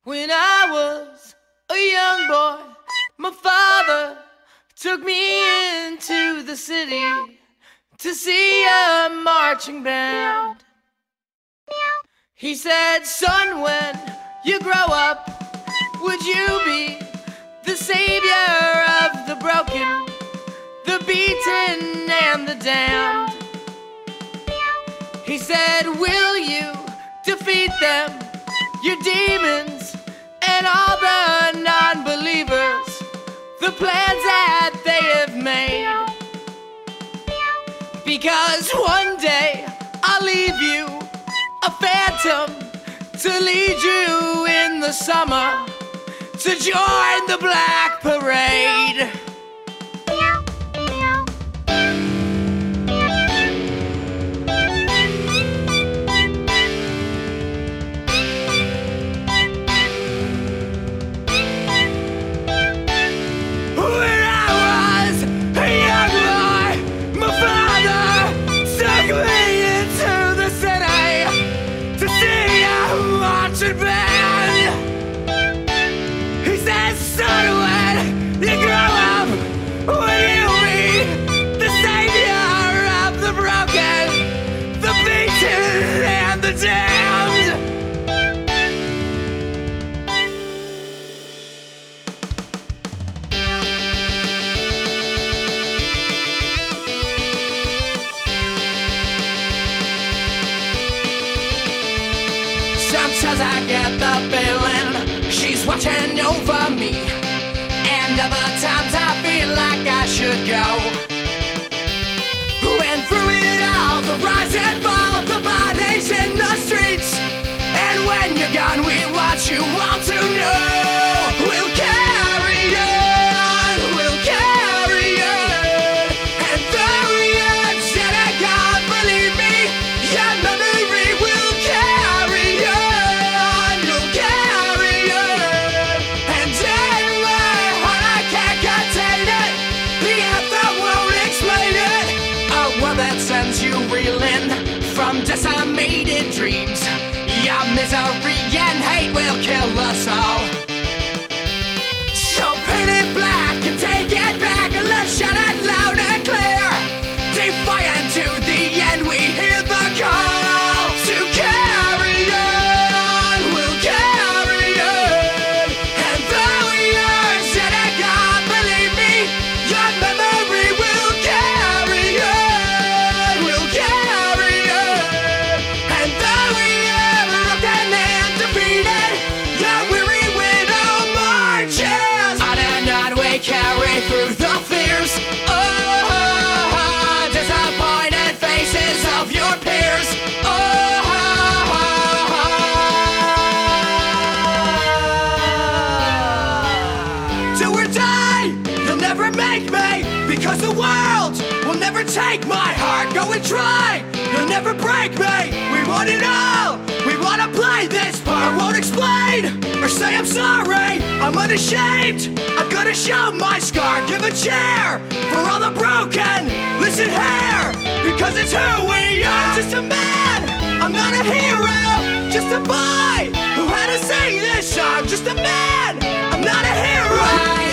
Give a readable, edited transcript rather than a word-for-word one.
When I was a young boy, my father took me into the city to see a marching band. He said, "Son, when you grow up, would you be the savior of the broken, the beaten and the damned?" He said, "Will you defeat them, your demons and all the non-believers, the plans that they have made? Because one day I'll leave you a phantom to lead you in the summer to join the Black Parade." He says, "Son, when you grow up, will you be the savior of the broken, the beaten and the damned?" Sometimes I get the feeling she's watching over me, and other times I feel like I should go. And through it all, the rise and fall, the bodies in the streets, and when you're gone, we want you all to know we'll carry on, we'll carry on. And though you're dead and gone, believe me, your memory will carry on, you'll carry on. And in my heart I can't contain it, the anthem won't explain it. A world that sends you reeling from decimated dreams. Your misery and hate will kill us all. So paint it black and take it back, and let's shout it loud and clear. Defiant to the end, we hear the call to carry on, we'll carry on. And though you're dead and gone, believe me, your memory will carry on, we'll carry on. And though we are broken and defeated, your weary widow marches on and on. We carry through the fears, disappointed faces of your peers. Do or die, you'll never make me, because the world will never take my heart. Go and try, you'll never break me. We want it all, we wanna play this part. Won't explain or say I'm sorry, I'm unashamed. I'm gonna show my scar, give a cheer for all the broken. Listen here, because it's who we are. Just a man, I'm not a hero. Just a boy who had to sing this song. Just a man, I'm not a hero.